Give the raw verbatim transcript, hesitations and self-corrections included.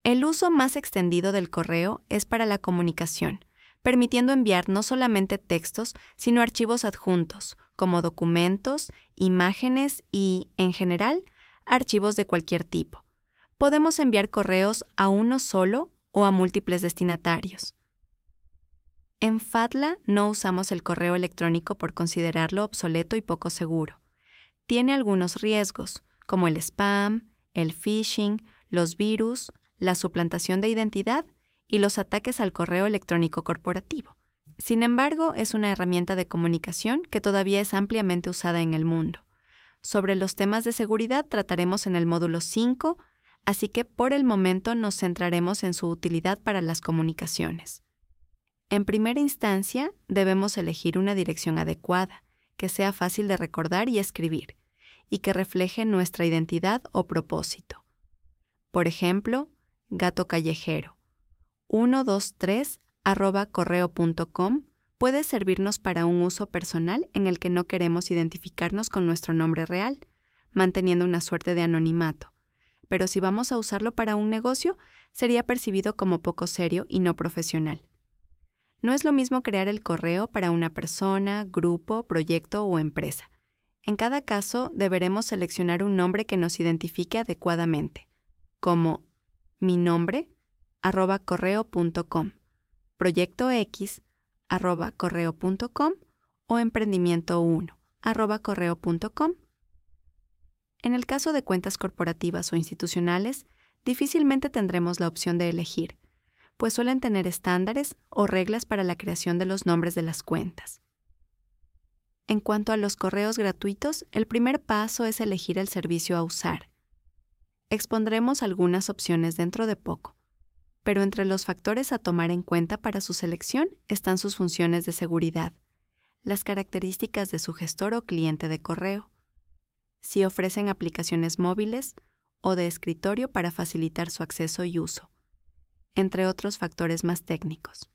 El uso más extendido del correo es para la comunicación, permitiendo enviar no solamente textos, sino archivos adjuntos, como documentos, imágenes y, en general, archivos de cualquier tipo. Podemos enviar correos a uno solo o a múltiples destinatarios. En Fatla no usamos el correo electrónico por considerarlo obsoleto y poco seguro. Tiene algunos riesgos, como el spam, el phishing, los virus, la suplantación de identidad y los ataques al correo electrónico corporativo. Sin embargo, es una herramienta de comunicación que todavía es ampliamente usada en el mundo. Sobre los temas de seguridad trataremos en el módulo cinco, así que por el momento nos centraremos en su utilidad para las comunicaciones. En primera instancia, debemos elegir una dirección adecuada, que sea fácil de recordar y escribir, y que refleje nuestra identidad o propósito. Por ejemplo, gato callejero, ciento veintitrés arroba correo punto com puede servirnos para un uso personal en el que no queremos identificarnos con nuestro nombre real, manteniendo una suerte de anonimato. Pero si vamos a usarlo para un negocio, sería percibido como poco serio y no profesional. No es lo mismo crear el correo para una persona, grupo, proyecto o empresa. En cada caso, deberemos seleccionar un nombre que nos identifique adecuadamente, como mi nombre, arroba correo punto com, proyecto X, arroba correo punto com o emprendimiento uno, arroba correo punto com. En el caso de cuentas corporativas o institucionales, difícilmente tendremos la opción de elegir, pues suelen tener estándares o reglas para la creación de los nombres de las cuentas. En cuanto a los correos gratuitos, el primer paso es elegir el servicio a usar. Expondremos algunas opciones dentro de poco, pero entre los factores a tomar en cuenta para su selección están sus funciones de seguridad, las características de su gestor o cliente de correo, si ofrecen aplicaciones móviles o de escritorio para facilitar su acceso y uso, entre otros factores más técnicos.